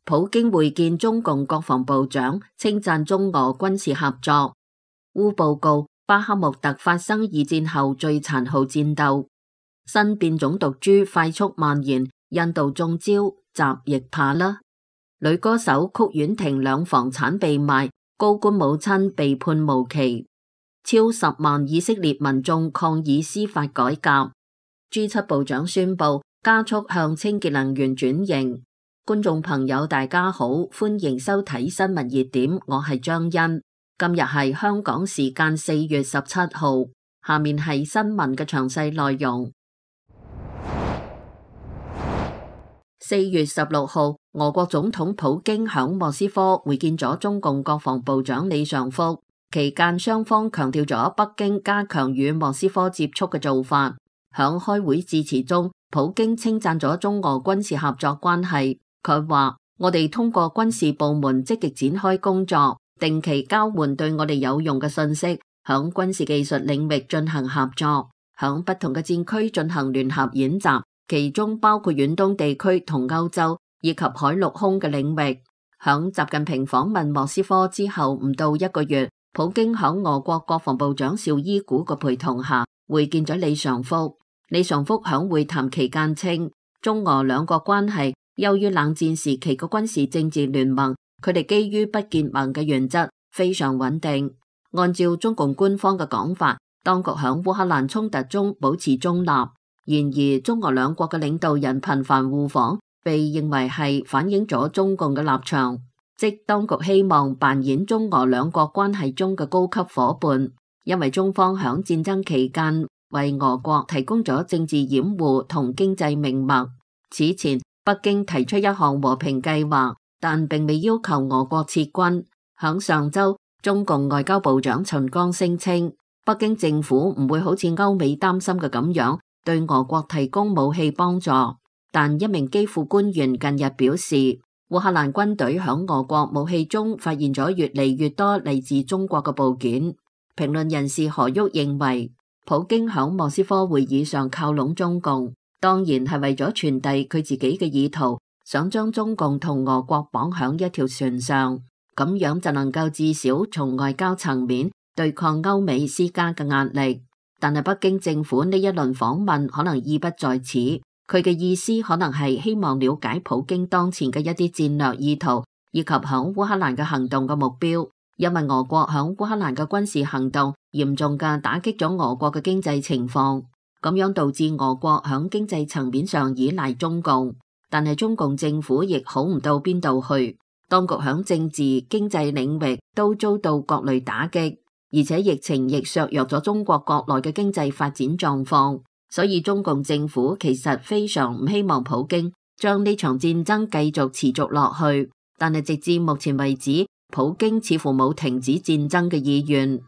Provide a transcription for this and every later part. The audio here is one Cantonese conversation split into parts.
普京會見中共國防部長，稱讚中俄軍事合作。烏報告，巴克穆特發生二戰後最殘酷戰鬥。新變種毒株快速蔓延，印度中招，習亦怕啦。女歌手曲婉婷兩房產被賣，高官母親被判無期。超10萬以色列民眾抗議司法改革。G7部長宣布加速向清潔能源轉型。觀眾朋友大家好，歡迎收睇新聞熱點，我係張欣。今日係香港時間4月17號，下面係新聞嘅詳細內容。4月16號，俄國總統普京響莫斯科會見咗中共國防部長李尚福，期間雙方強調咗北京加強與莫斯科接觸嘅做法。響開會致辭中，普京稱讚咗中俄軍事合作關係。佢話：我哋通過軍事部門積極展開工作，定期交換對我哋有用嘅信息，響軍事技術領域進行合作，響不同嘅戰區進行聯合演習，其中包括遠東地區同歐洲以及海陸空嘅領域。響習近平訪問莫斯科之後唔到1個月，普京響俄國國防部長紹伊古嘅陪同下會見咗李尚福。李尚福響會談期間稱，中俄兩國關係優於冷戰時期嘅軍事政治聯盟，佢哋基於不結盟嘅原則非常穩定。按照中共官方嘅講法，當局響烏克蘭衝突中保持中立。然而，中俄兩國嘅領導人頻繁互訪，被認為係反映咗中共嘅立場，即當局希望扮演中俄兩國關係中嘅高級夥伴，因為中方響戰爭期間為俄國提供咗政治掩護同經濟命脈。此前，北京提出一項和平計劃，但並未要求俄國撤軍。響上周，中共外交部長秦剛聲稱，北京政府唔會好似歐美擔心嘅咁樣對俄國提供武器幫助。但一名基輔官員近日表示，烏克蘭軍隊響俄國武器中發現咗越嚟越多嚟自中國嘅部件。評論人士何旭認為，普京響莫斯科會議上靠攏中共，當然係為咗傳遞佢自己嘅意圖，想將中共同俄國綁響一條船上，咁樣就能夠至少從外交層面對抗歐美施加嘅壓力。但係北京政府呢一輪訪問可能意不在此，佢嘅意思可能係希望了解普京當前嘅一啲戰略意圖，以及響烏克蘭嘅行動嘅目標。因為俄國響烏克蘭嘅軍事行動嚴重嘅打擊咗俄國嘅經濟情況，咁樣導致俄國響經濟層面上依賴中共，但係中共政府亦好唔到邊度去，當局響政治、經濟領域都遭到各類打擊，而且疫情亦削弱咗中國國內嘅經濟發展狀況，所以中共政府其實非常唔希望普京將呢場戰爭繼續持續落去，但係直至目前為止，普京似乎冇停止戰爭嘅意願。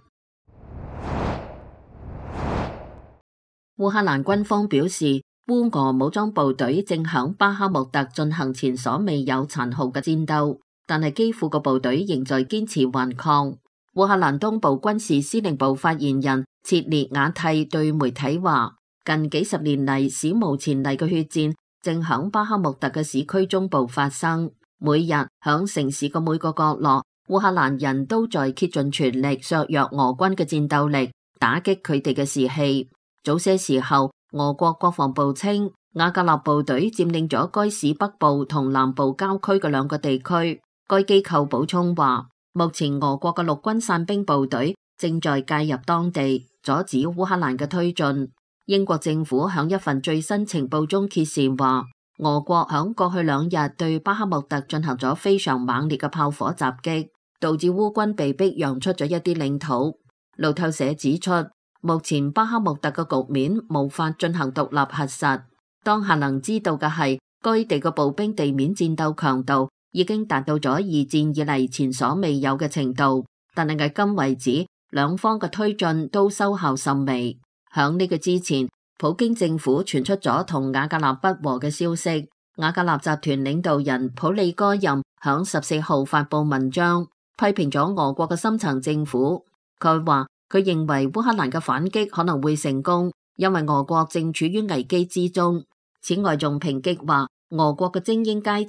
烏克蘭軍方表示，烏俄武裝部隊正響巴克穆特進行前所未有殘酷嘅戰鬥，但係基輔嘅部隊仍在堅持頑抗。烏克蘭東部軍事司令部發言人切列亞蒂對媒體話，近幾十年嚟史無前例嘅血戰正響巴克穆特嘅市區中部發生，每日響城市嘅每個角落，烏克蘭人都在竭盡全力削弱俄軍嘅戰鬥力，打擊佢哋嘅士氣。早些時候，俄國國防部稱瓦格納部隊佔領咗該市北部同南部郊區嘅2個地區。該機構補充話，目前俄國嘅陸軍傘兵部隊正在介入當地，阻止烏克蘭嘅推進。英國政府響一份最新情報中揭示話，俄國響過去2日對巴克穆特進行咗非常猛烈嘅炮火襲擊，導致烏軍被逼讓出咗一啲領土。路透社指出，目前巴克穆特嘅局面無法進行獨立核實，當下能知道嘅係該地嘅步兵地面戰鬥強度已經達到咗2戰以嚟前所未有嘅程度，但係至今為止，兩方嘅推進都收效甚微。響呢個之前，普京政府傳出咗同瓦格納不和嘅消息，瓦格納集團領導人普利戈任響14號發布文章，批評咗俄國嘅深層政府。佢話，佢認為烏克蘭嘅反擊可能會成功，因為俄國正處於危機之中。此外，仲抨擊話俄國嘅精英階層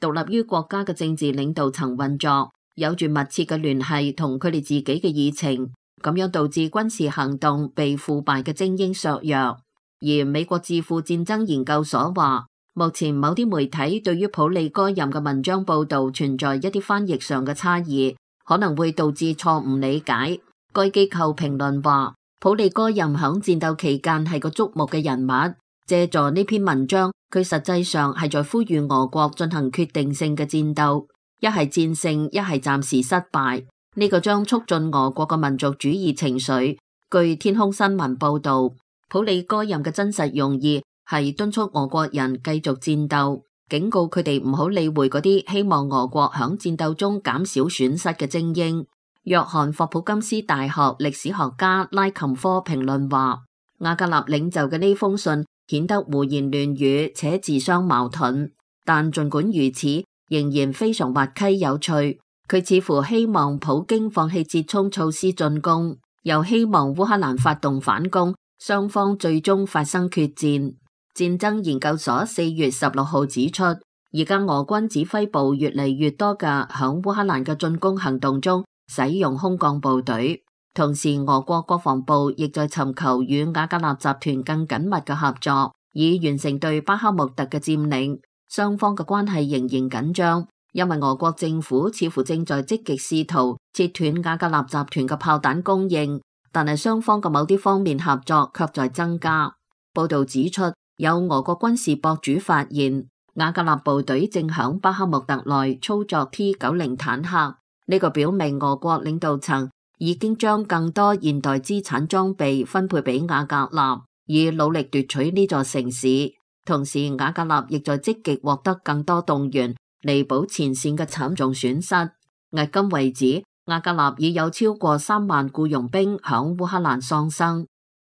獨立於國家嘅政治領導層運作，有住密切嘅聯繫同佢哋自己嘅議程，咁樣導致軍事行動被腐敗嘅精英削弱。而美國智庫戰爭研究所話，目前某啲媒體對於普利戈任嘅文章報導存在一啲翻譯上嘅差異，可能會導致錯誤理解。該機構評論話，普利戈任響戰鬥期間係個矚目嘅人物，借助呢篇文章，佢實際上係在呼籲俄國進行決定性嘅戰鬥，一係戰勝，一係暫時失敗。呢個將促進俄國嘅民族主義情緒。據天空新聞報導，普利戈任嘅真實用意係敦促俄國人繼續戰鬥，警告佢哋唔好理會嗰啲希望俄國響戰鬥中減少損失嘅精英。約翰霍普金斯大學歷史學家拉琴科評論話，瓦格納領袖嘅呢封信顯得胡言亂語且自相矛盾，但儘管如此，仍然非常滑稽有趣。佢似乎希望普京放棄折衷措施進攻，又希望烏克蘭發動反攻，雙方最終發生決戰。戰爭研究所4月16號指出，而家俄軍指揮部越嚟越多嘅響烏克蘭嘅進攻行動中使用空降部隊，同時俄國國防部亦在尋求與瓦格納集團更緊密嘅合作，以完成對巴克穆特嘅佔領。雙方嘅關係仍然緊張，因為俄國政府似乎正在積極試圖切斷瓦格納集團嘅炮彈供應，但係雙方嘅某啲方面合作卻在增加。報道指出，有俄國軍事博主發現，瓦格納部隊正響巴克穆特內操作 T-90坦克。呢個表明俄國領導層已經將更多現代資產裝備分配俾瓦格納，以努力奪取呢座城市。同時，瓦格納亦在積極獲得更多動員，彌補前線嘅慘重損失。迄今為止，瓦格納已有超過3萬僱傭兵響烏克蘭喪生。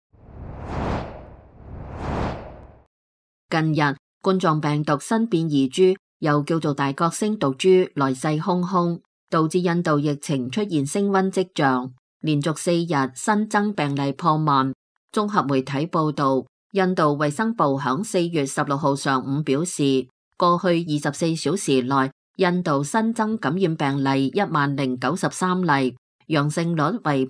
近日，冠狀病毒新變異株，又叫做大角星毒株，來勢洶洶，導致印度疫情出現升溫跡象，連續4日新增病例破萬。綜合媒體報道，印度衛生部響4月16號上午表示，過去24小時內，印度新增感染病例10,093例，陽性率為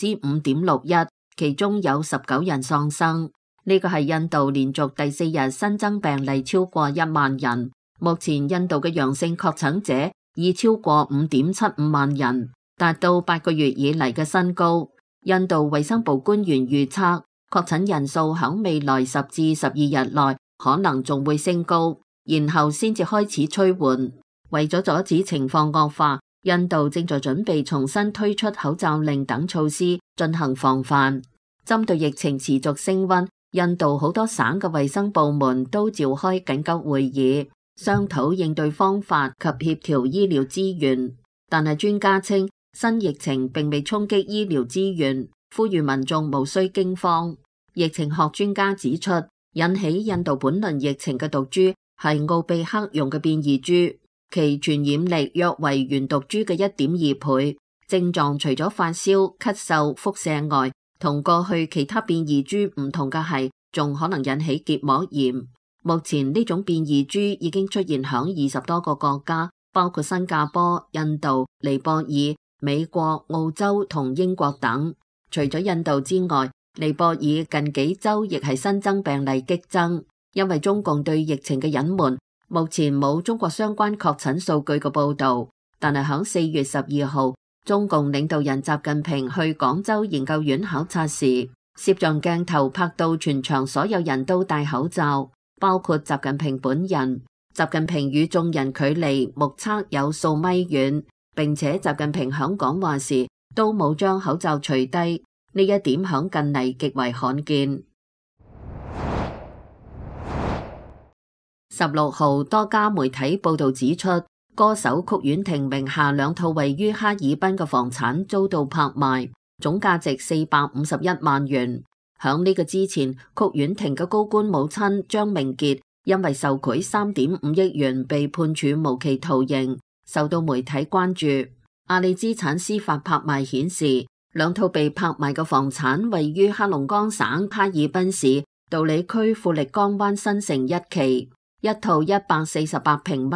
5.61%， 其中有19人喪生。呢個係印度連續第4日新增病例超過1萬人。目前印度嘅陽性確診者已超過 5.75 萬人，達到8個月以嚟嘅新高。印度衛生部官員預測，確診人數響未來10至12日內可能仲會升高，然後先至開始趨緩。為咗阻止情況惡化，印度正在準備重新推出口罩令等措施進行防範。針對疫情持續升溫，印度好多省嘅衛生部門都召開緊急會議，商討應對方法及協調醫療資源。但係專家稱，新疫情並未衝擊醫療資源，呼籲民眾無需驚慌。疫情學專家指出，引起印度本輪疫情嘅毒株係奧比克戎嘅變異株，其傳染力約為原毒株嘅1.2倍。症狀除咗發燒、咳嗽、腹瀉外，同過去其他變異株唔同嘅係，仲可能引起結膜炎。目前呢種變異株已經出現響20多個國家，包括新加坡、印度、尼泊爾、美國、澳洲同英國等。除咗印度之外，尼泊爾近幾週亦係新增病例激增，因為中共對疫情嘅隱瞞，目前冇中國相關確診數據嘅報導。但係響4月12號，中共領導人習近平去廣州研究院考察時，攝像鏡頭拍到全場所有人都戴口罩，包括習近平本人。習近平與眾人距離目測有數米遠，並且習近平響講話時都冇將口罩除低，呢一點響近嚟極為罕見。16號，多家媒體報道指出，歌手曲婉婷名下2套位於哈爾濱嘅房產遭到拍賣，總價值451萬元。響呢個之前，曲婉婷嘅高官母親張明傑因為受賄3.5億元被判處無期徒刑，受到媒體關注。阿里資產司法拍賣顯示，2套被拍賣嘅房產位於黑龍江省哈爾濱市道里區富力江灣新城1期，一套148平米，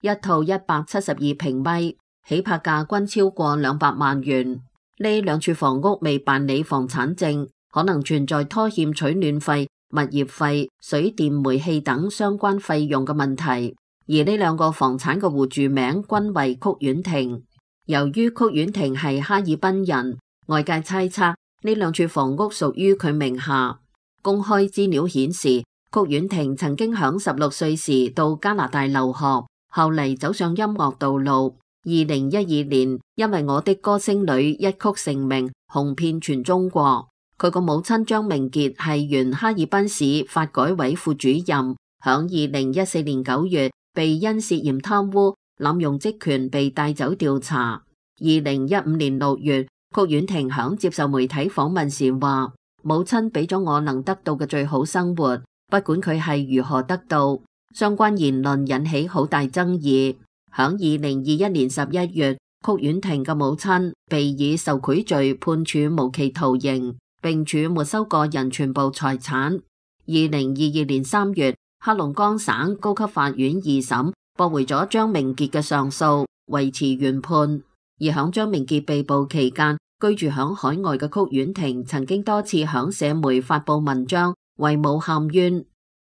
一套172平米，起拍價均超過200萬元。呢兩處房屋未辦理房產證，可能存在拖欠取暖費、物業費、水電煤氣等相關費用嘅問題。而呢兩個房產嘅戶住名均為曲婉婷。由於曲婉婷係哈爾濱人，外界猜測呢兩處房屋屬於佢名下。公開資料顯示，曲婉婷曾經響16歲時到加拿大留學，後嚟走上音樂道路。2012年，因為我的歌聲裏一曲成名，紅遍全中國。佢個母親張明傑係原哈爾濱市發改委副主任，響2014年9月被因涉嫌貪污、濫用職權被帶走調查。2015年6月，曲婉婷響接受媒體訪問時話：母親俾咗我能得到嘅最好生活，不管佢係如何得到。相關言論引起好大爭議。響2021年11月，曲婉婷嘅母親被以受賄罪判處無期徒刑，並處沒收個人全部財產。2022年3月，黑龍江省高級法院二審駁回咗張明傑嘅上訴，維持原判。而響張明傑被捕期間，居住響海外嘅曲婉婷曾經多次響社媒發布文章，為母喊冤。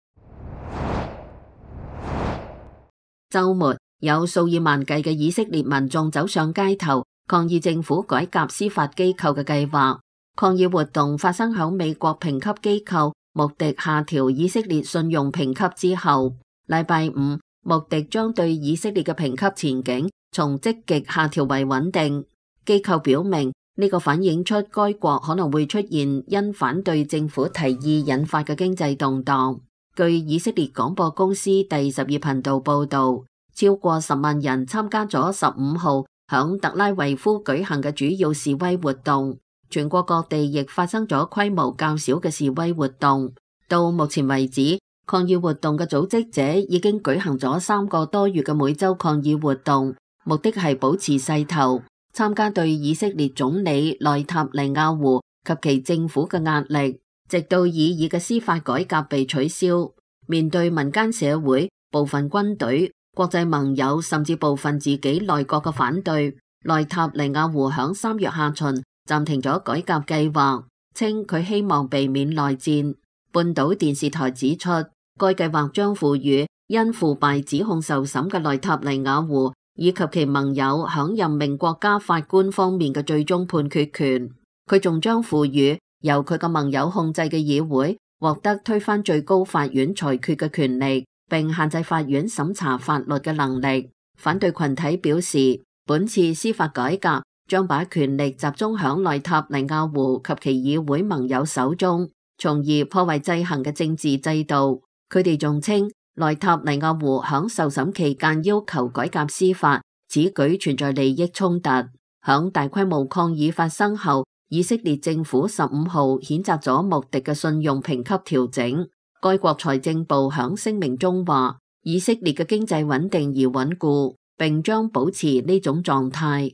週末，有數以萬計嘅以色列民眾走上街頭，抗議政府改革司法機構嘅計劃。抗議活動發生響美國評級機構穆迪下調以色列信用評級之後。禮拜五，穆迪將對以色列嘅評級前景從積極下調為穩定。機構表明，呢個反映出該國可能會出現因反對政府提議引發嘅經濟動盪。據以色列廣播公司第12頻道報道，超過10萬人參加咗15號響特拉維夫舉行嘅主要示威活動，全國各地亦發生咗規模較小嘅示威活動。到目前為止，抗議活動嘅組織者已經舉行咗3個多月嘅每週抗議活動，目的係保持勢頭，參加對以色列總理內塔尼亞胡及其政府嘅壓力，直到擬議嘅司法改革被取消。面對民間社會、部分軍隊、國際盟友甚至部分自己內閣嘅反對，內塔尼亞胡響3月下旬暫停咗改革計劃，稱佢希望避免內戰。半島電視台指出，該計劃將賦予因腐敗指控受審嘅內塔尼亞胡以及其盟友響任命國家法官方面嘅最終判決權。佢仲將賦予由佢嘅盟友控制嘅議會獲得推翻最高法院裁決嘅權力，並限制法院審查法律嘅能力。反對群體表示，本次司法改革將把權力集中響內塔尼亞胡及其議會盟友手中，從而破壞制衡嘅政治制度。佢哋仲稱，內塔尼亞胡響受審期間要求改革司法，此舉存在利益衝突。響大規模抗議發生後，以色列政府15號譴責咗穆迪嘅信用評級調整。該國財政部響聲明中話，以色列嘅經濟穩定而穩固，並將保持呢種狀態。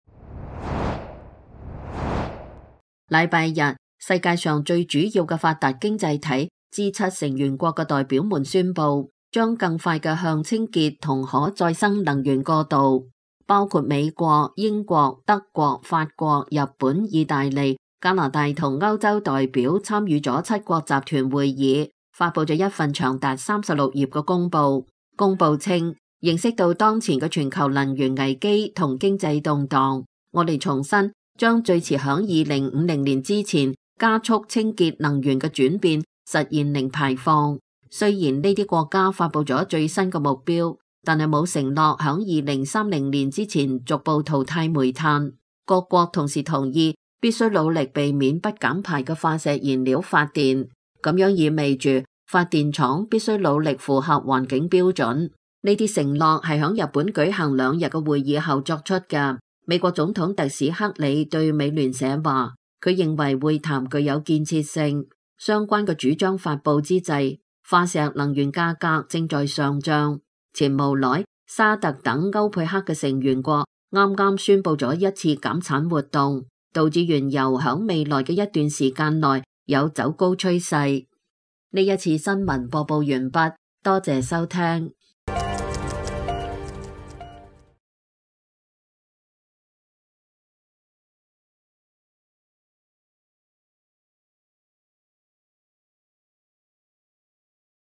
禮拜日，世界上最主要嘅發達經濟體G7成員國嘅代表們宣布，將更快嘅向清潔同可再生能源過渡。包括美國、英國、德國、法國、日本、意大利、加拿大同歐洲代表參與咗7國集團會議，發佈咗一份長達36頁嘅公報。公報稱，認識到當前嘅全球能源危機同經濟動盪，我哋重申將最遲響2050年之前加速清潔能源嘅轉變，實現零排放。雖然呢啲國家發佈咗最新嘅目標，但係冇承諾響2030年之前逐步淘汰煤炭。各國同時同意必須努力避免不減排嘅化石燃料發電，咁樣意味住發電廠必須努力符合環境標準。呢啲承諾係響日本舉行2日嘅會議後作出嘅。美國總統特使克里對美聯社話，佢認為會談具有建設性。相關嘅主張發佈之際，化石能源價格正在上漲。前無奈，沙特等歐佩克嘅成員國啱啱宣布咗一次減產活動，導致原油響未來嘅一段時間內有走高趨勢。呢一次新聞播報完畢，多謝收聽。